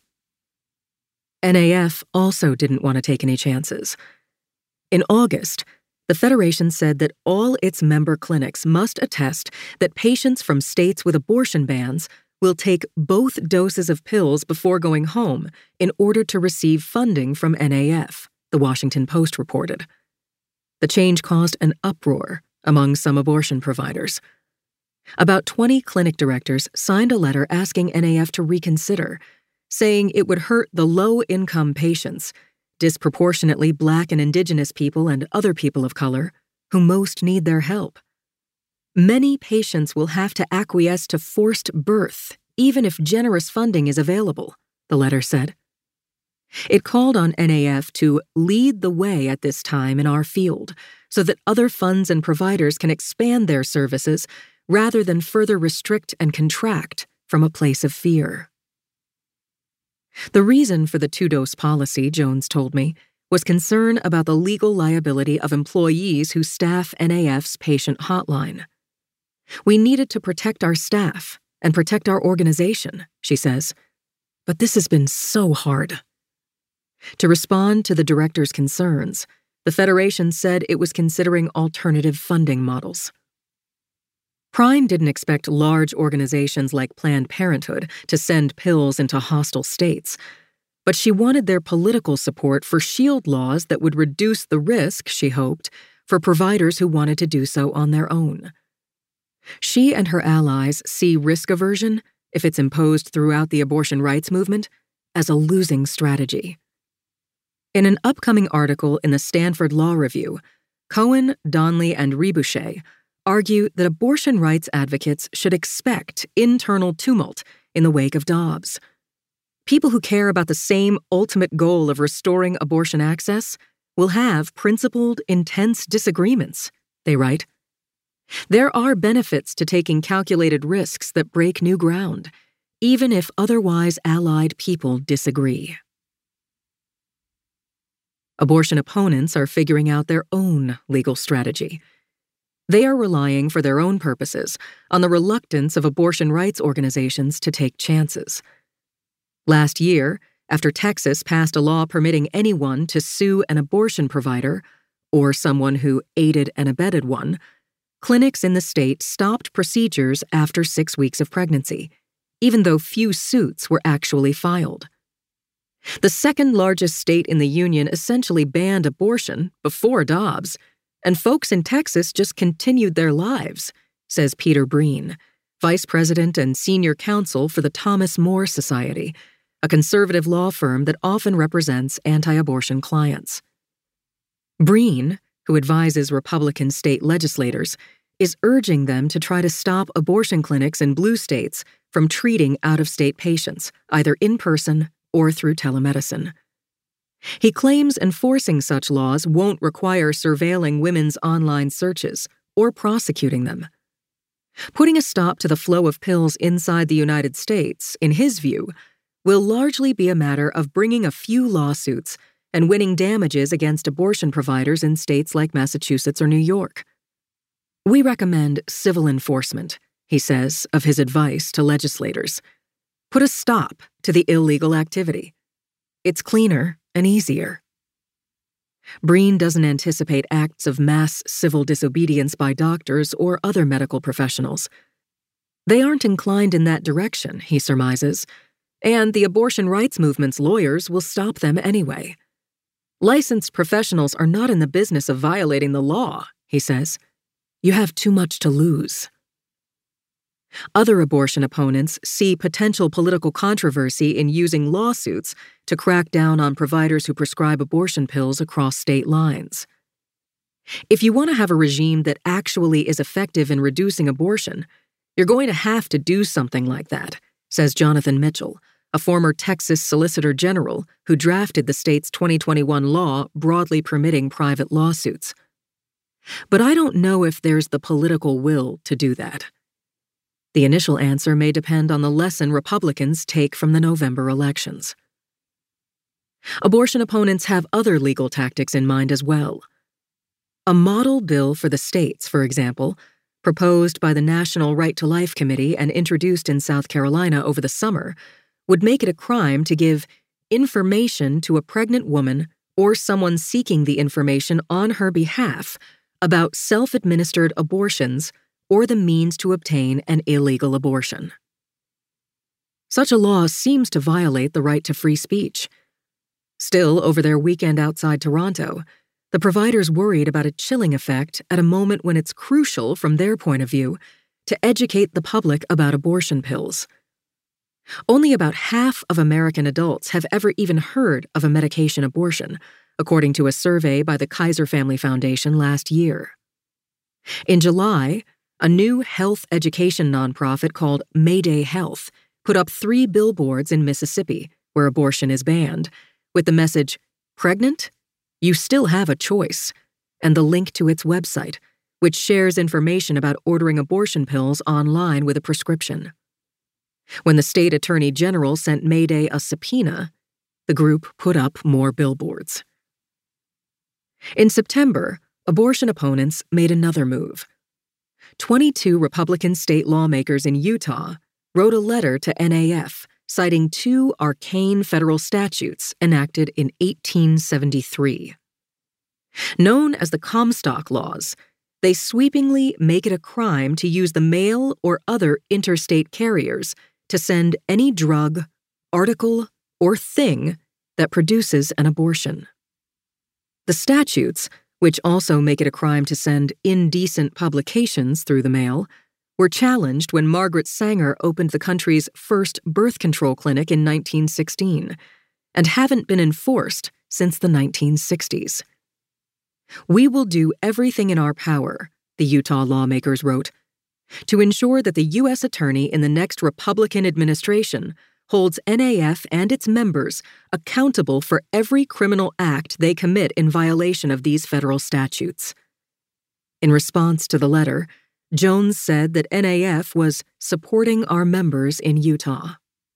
NAF also didn't want to take any chances. In August, the Federation said that all its member clinics must attest that patients from states with abortion bans will take both doses of pills before going home in order to receive funding from NAF, the Washington Post reported. The change caused an uproar among some abortion providers. About 20 clinic directors signed a letter asking NAF to reconsider, saying it would hurt the low-income patients, disproportionately Black and Indigenous people and other people of color, who most need their help. Many patients will have to acquiesce to forced birth, even if generous funding is available, the letter said. It called on NAF to lead the way at this time in our field so that other funds and providers can expand their services rather than further restrict and contract from a place of fear. The reason for the two-dose policy, Jones told me, was concern about the legal liability of employees who staff NAF's patient hotline. We needed to protect our staff and protect our organization, she says, but this has been so hard. To respond to the director's concerns, the Federation said it was considering alternative funding models. Prine didn't expect large organizations like Planned Parenthood to send pills into hostile states, but she wanted their political support for shield laws that would reduce the risk, she hoped, for providers who wanted to do so on their own. She and her allies see risk aversion, if it's imposed throughout the abortion rights movement, as a losing strategy. In an upcoming article in the Stanford Law Review, Cohen, Donley, and Reboucher argue that abortion rights advocates should expect internal tumult in the wake of Dobbs. People who care about the same ultimate goal of restoring abortion access will have principled, intense disagreements, they write. There are benefits to taking calculated risks that break new ground, even if otherwise allied people disagree. Abortion opponents are figuring out their own legal strategy. They are relying for their own purposes on the reluctance of abortion rights organizations to take chances. Last year, after Texas passed a law permitting anyone to sue an abortion provider or someone who aided and abetted one, clinics in the state stopped procedures after 6 weeks of pregnancy, even though few suits were actually filed. The second largest state in the union essentially banned abortion before Dobbs, and folks in Texas just continued their lives, says Peter Breen, vice president and senior counsel for the Thomas More Society, a conservative law firm that often represents anti-abortion clients. Breen, who advises Republican state legislators, is urging them to try to stop abortion clinics in blue states from treating out-of-state patients, either in person or through telemedicine. He claims enforcing such laws won't require surveilling women's online searches or prosecuting them. Putting a stop to the flow of pills inside the United States, in his view, will largely be a matter of bringing a few lawsuits and winning damages against abortion providers in states like Massachusetts or New York. We recommend civil enforcement, he says of his advice to legislators. Put a stop to the illegal activity. It's cleaner and easier. Breen doesn't anticipate acts of mass civil disobedience by doctors or other medical professionals. They aren't inclined in that direction, he surmises, and the abortion rights movement's lawyers will stop them anyway. Licensed professionals are not in the business of violating the law, he says. You have too much to lose. Other abortion opponents see potential political controversy in using lawsuits to crack down on providers who prescribe abortion pills across state lines. If you want to have a regime that actually is effective in reducing abortion, you're going to have to do something like that, says Jonathan Mitchell, a former Texas Solicitor General who drafted the state's 2021 law broadly permitting private lawsuits. But I don't know if there's the political will to do that. The initial answer may depend on the lesson Republicans take from the November elections. Abortion opponents have other legal tactics in mind as well. A model bill for the states, for example, proposed by the National Right to Life Committee and introduced in South Carolina over the summer, would make it a crime to give information to a pregnant woman or someone seeking the information on her behalf about self-administered abortions or the means to obtain an illegal abortion. Such a law seems to violate the right to free speech. Still, over their weekend outside Toronto, the providers worried about a chilling effect at a moment when it's crucial, from their point of view, to educate the public about abortion pills. Only about half of American adults have ever even heard of a medication abortion, according to a survey by the Kaiser Family Foundation last year. In July, a new health education nonprofit called Mayday Health put up 3 billboards in Mississippi, where abortion is banned, with the message, "Pregnant? You still have a choice," and the link to its website, which shares information about ordering abortion pills online with a prescription. When the state attorney general sent Mayday a subpoena, the group put up more billboards. In September, abortion opponents made another move. 22 Republican state lawmakers in Utah wrote a letter to NAF citing 2 arcane federal statutes enacted in 1873. Known as the Comstock Laws, they sweepingly make it a crime to use the mail or other interstate carriers to send any drug, article, or thing that produces an abortion. The statutes, which also make it a crime to send indecent publications through the mail, were challenged when Margaret Sanger opened the country's first birth control clinic in 1916, and haven't been enforced since the 1960s. We will do everything in our power, the Utah lawmakers wrote, to ensure that the U.S. Attorney in the next Republican administration holds NAF and its members accountable for every criminal act they commit in violation of these federal statutes. In response to the letter, Jones said that NAF was supporting our members in Utah.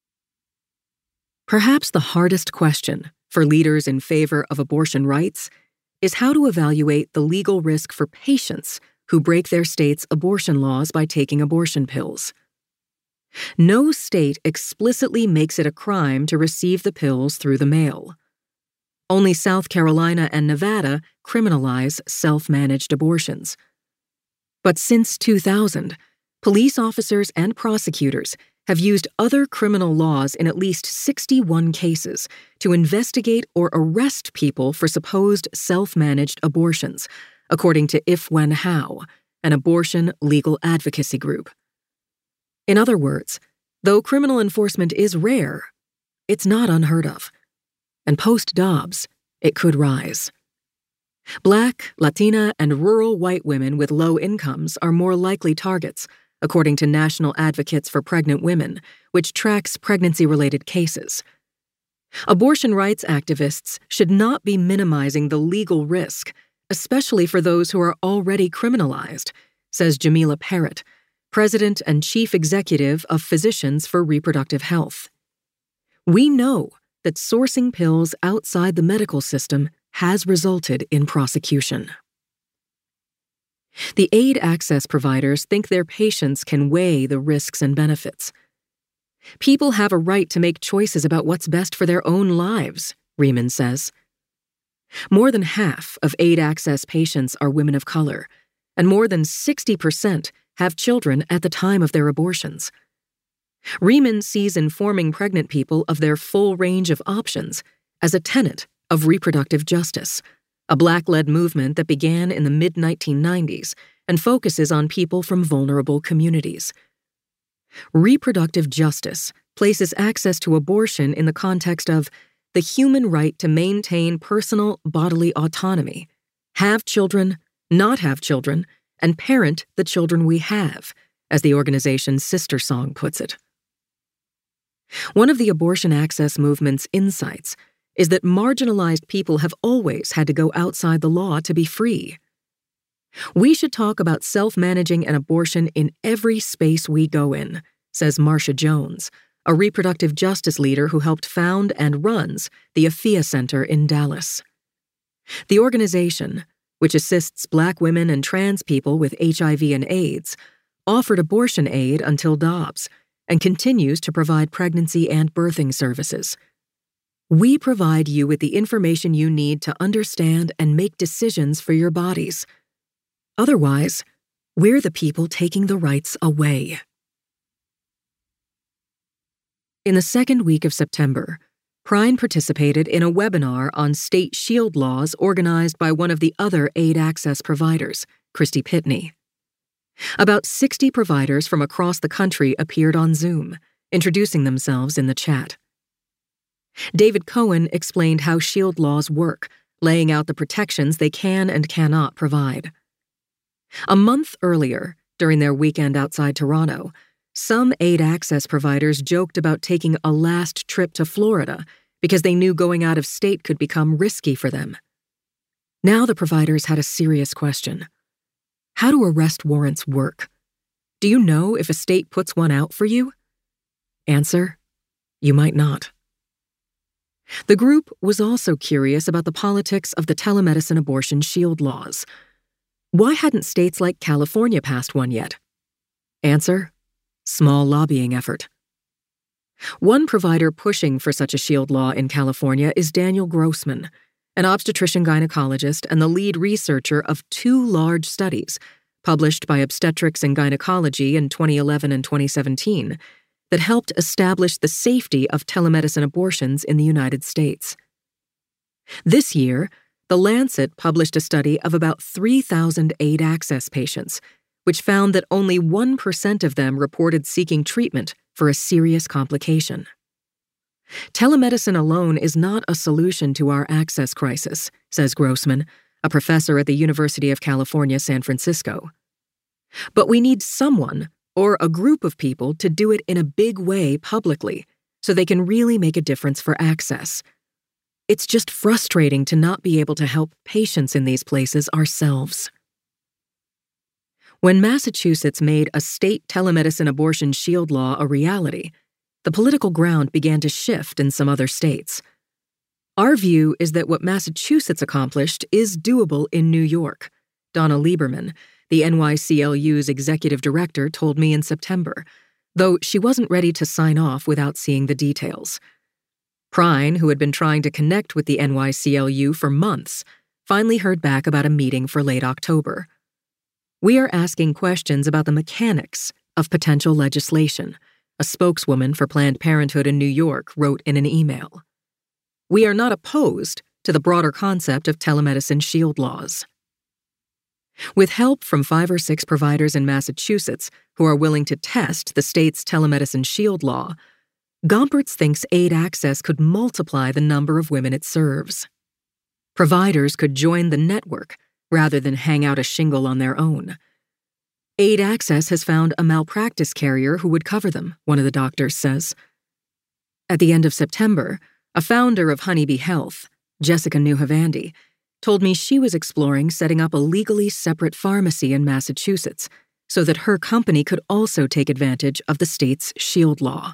Perhaps the hardest question for leaders in favor of abortion rights is how to evaluate the legal risk for patients who break their state's abortion laws by taking abortion pills. No state explicitly makes it a crime to receive the pills through the mail. Only South Carolina and Nevada criminalize self-managed abortions. But since 2000, police officers and prosecutors have used other criminal laws in at least 61 cases to investigate or arrest people for supposed self-managed abortions, according to If When How, an abortion legal advocacy group. In other words, though criminal enforcement is rare, it's not unheard of. And post-Dobbs, it could rise. Black, Latina, and rural white women with low incomes are more likely targets, according to National Advocates for Pregnant Women, which tracks pregnancy-related cases. Abortion rights activists should not be minimizing the legal risk, especially for those who are already criminalized, says Jamila Parrott, President and Chief Executive of Physicians for Reproductive Health. We know that sourcing pills outside the medical system has resulted in prosecution. The aid access providers think their patients can weigh the risks and benefits. People have a right to make choices about what's best for their own lives, Riemann says. More than half of aid access patients are women of color, and more than 60% have children at the time of their abortions. Riemann sees informing pregnant people of their full range of options as a tenet of reproductive justice, a Black-led movement that began in the mid-1990s and focuses on people from vulnerable communities. Reproductive justice places access to abortion in the context of the human right to maintain personal bodily autonomy, have children, not have children, and parent the children we have, as the organization's sister song puts it. One of the abortion access movement's insights is that marginalized people have always had to go outside the law to be free. We should talk about self-managing an abortion in every space we go in, says Marcia Jones, a reproductive justice leader who helped found and runs the Afia Center in Dallas. The organization, which assists Black women and trans people with HIV and AIDS, offered abortion aid until Dobbs and continues to provide pregnancy and birthing services. We provide you with the information you need to understand and make decisions for your bodies. Otherwise, we're the people taking the rights away. In the second week of September, Prine participated in a webinar on state shield laws organized by one of the other aid access providers, Christy Pitney. About 60 providers from across the country appeared on Zoom, introducing themselves in the chat. David Cohen explained how shield laws work, laying out the protections they can and cannot provide. A month earlier, during their weekend outside Toronto, some aid access providers joked about taking a last trip to Florida because they knew going out of state could become risky for them. Now the providers had a serious question. How do arrest warrants work? Do you know if a state puts one out for you? Answer: you might not. The group was also curious about the politics of the telemedicine abortion shield laws. Why hadn't states like California passed one yet? Answer: small lobbying effort. One provider pushing for such a shield law in California is Daniel Grossman, an obstetrician-gynecologist and the lead researcher of 2 large studies published by Obstetrics and Gynecology in 2011 and 2017 that helped establish the safety of telemedicine abortions in the United States. This year, The Lancet published a study of about 3,000 aid access patients, which found that only 1% of them reported seeking treatment for a serious complication. Telemedicine alone is not a solution to our access crisis, says Grossman, a professor at the University of California, San Francisco. But we need someone or a group of people to do it in a big way publicly so they can really make a difference for access. It's just frustrating to not be able to help patients in these places ourselves. When Massachusetts made a state telemedicine abortion shield law a reality, the political ground began to shift in some other states. Our view is that what Massachusetts accomplished is doable in New York, Donna Lieberman, the NYCLU's executive director, told me in September, though she wasn't ready to sign off without seeing the details. Prine, who had been trying to connect with the NYCLU for months, finally heard back about a meeting for late October. We are asking questions about the mechanics of potential legislation, a spokeswoman for Planned Parenthood in New York wrote in an email. We are not opposed to the broader concept of telemedicine shield laws. With help from 5 or 6 providers in Massachusetts who are willing to test the state's telemedicine shield law, Gompertz thinks aid access could multiply the number of women it serves. Providers could join the network rather than hang out a shingle on their own. Aid access has found a malpractice carrier who would cover them, one of the doctors says. At the end of September, a founder of Honeybee Health, Jessica Nuhavandi, told me she was exploring setting up a legally separate pharmacy in Massachusetts so that her company could also take advantage of the state's shield law.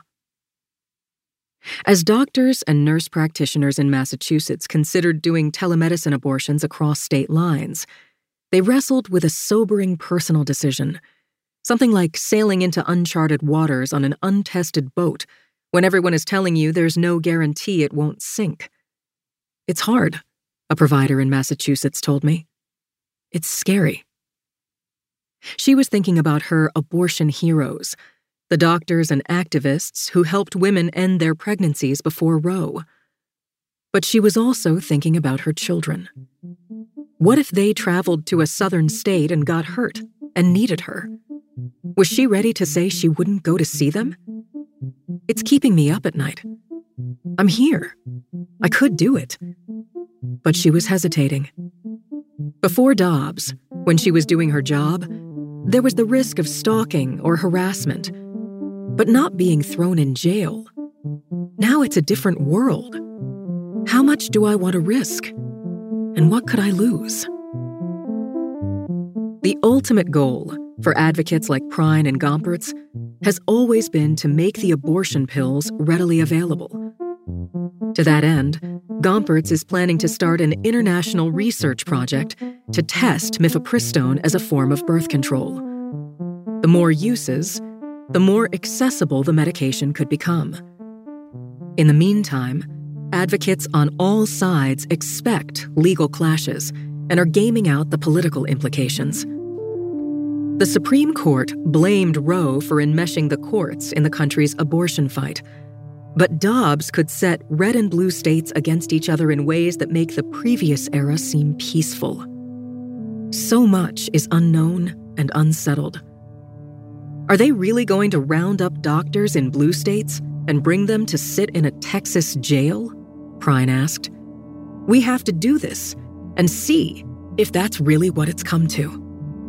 As doctors and nurse practitioners in Massachusetts considered doing telemedicine abortions across state lines, they wrestled with a sobering personal decision, something like sailing into uncharted waters on an untested boat when everyone is telling you there's no guarantee it won't sink. It's hard, a provider in Massachusetts told me. It's scary. She was thinking about her abortion heroes, the doctors and activists who helped women end their pregnancies before Roe. But she was also thinking about her children. What if they traveled to a southern state and got hurt and needed her? Was she ready to say she wouldn't go to see them? It's keeping me up at night. I'm here. I could do it. But she was hesitating. Before Dobbs, when she was doing her job, there was the risk of stalking or harassment, but not being thrown in jail. Now it's a different world. How much do I want to risk? And what could I lose? The ultimate goal for advocates like Prine and Gompertz has always been to make the abortion pills readily available. To that end, Gompertz is planning to start an international research project to test mifepristone as a form of birth control. The more uses, the more accessible the medication could become. In the meantime, advocates on all sides expect legal clashes and are gaming out the political implications. The Supreme Court blamed Roe for enmeshing the courts in the country's abortion fight. But Dobbs could set red and blue states against each other in ways that make the previous era seem peaceful. So much is unknown and unsettled. Are they really going to round up doctors in blue states and bring them to sit in a Texas jail? Prine asked. We have to do this and see if that's really what it's come to.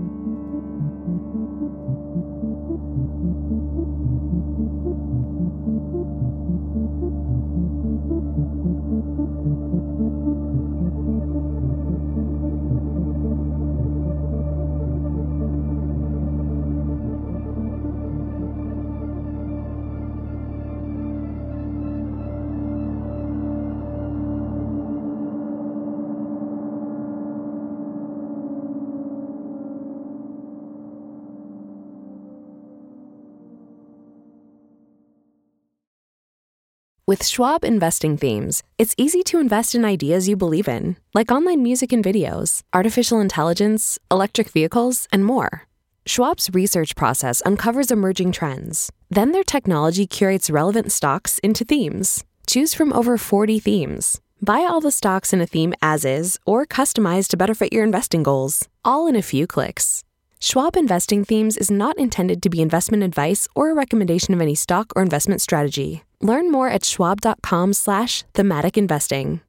With Schwab Investing Themes, it's easy to invest in ideas you believe in, like online music and videos, artificial intelligence, electric vehicles, and more. Schwab's research process uncovers emerging trends. Then their technology curates relevant stocks into themes. Choose from over 40 themes. Buy all the stocks in a theme as is or customize to better fit your investing goals, all in a few clicks. Schwab Investing Themes is not intended to be investment advice or a recommendation of any stock or investment strategy. Learn more at schwab.com/thematic investing.